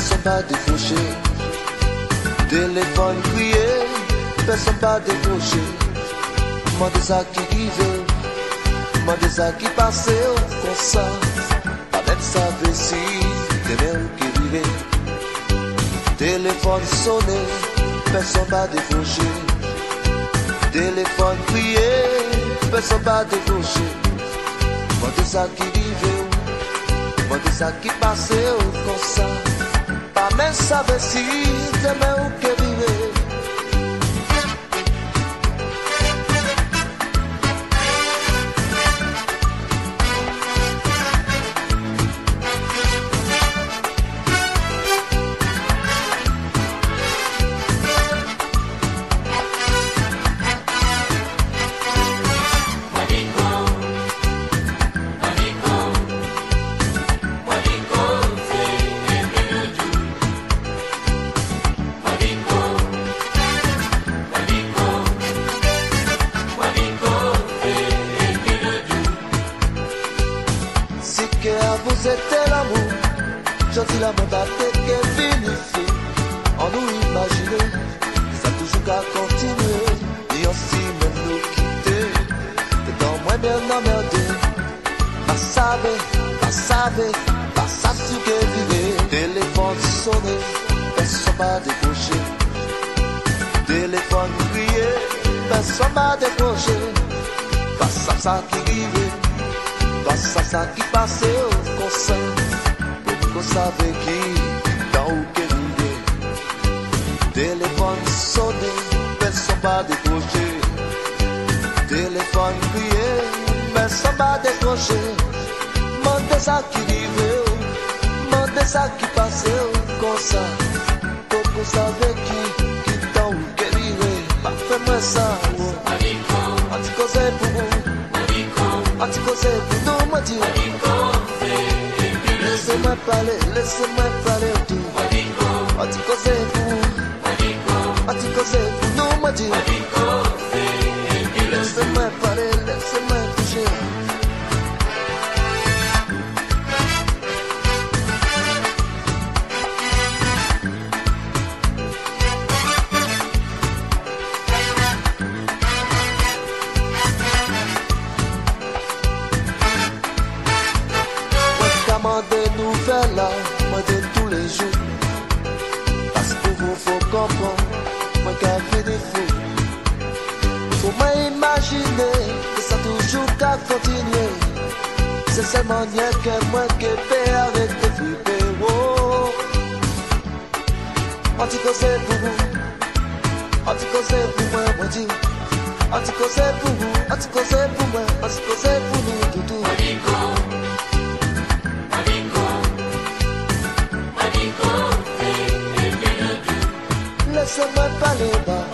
personne pas décroché. Téléphone crié, personne pas décroché. Moi de ça qui vivait, moi de ça qui passait comme ça. Pas même savait si des mères qui vivaient. Téléphone sonné, personne pas décroché. Téléphone crié, personne pas décroché. Moi de ça qui vivait, moi de ça qui passait comme ça. Pas même savait si des mères qui vivaient. Vous êtes l'amour, je dis l'amour va être fini. En nous imaginer, ça toujours qu'à continuer. Et aussi même nous quitter. Et dans moi bien emmerdé. Pas savoir, pas ça ce que vivre. Téléphone sonné, personne pas décroché. Téléphone crié, personne pas décroché. Pas ça qui vivait. Pas ça qui passait au conseil. Pour qu'on savait qui, dans où qu'est vivait. Téléphone sonné, personne pas décroché. Téléphone crié, personne pas décroché. Mandez ça qui vivait, mandez ça qui passait au conseil. Pour qu'on savait qui, dans où qu'est vivait. Pas fait-moi ça, on dit qu'on c'est pour vous. On dit qu'on c'est pour nous, moi dire. Laissez-moi parler autour. On dit qu'on c'est pour vous. On dit qu'on c'est pour nous, moi dire. Laissez-moi parler, laissez-moi toucher. Des nouvelles là, moi de tous les jours. Parce que vous faut comprendre, moi qu'à fait des fous. Faut m'imaginer que ça toujours qu'à continuer. C'est seulement rien que moi qui paie avec des flipper. Oh. On dit que c'est pour vous, on dit que c'est pour moi, moi dit. On dit que c'est pour vous, on dit que c'est pour moi, on dit que c'est pour nous, tout tout. Laissez-moi parler bas.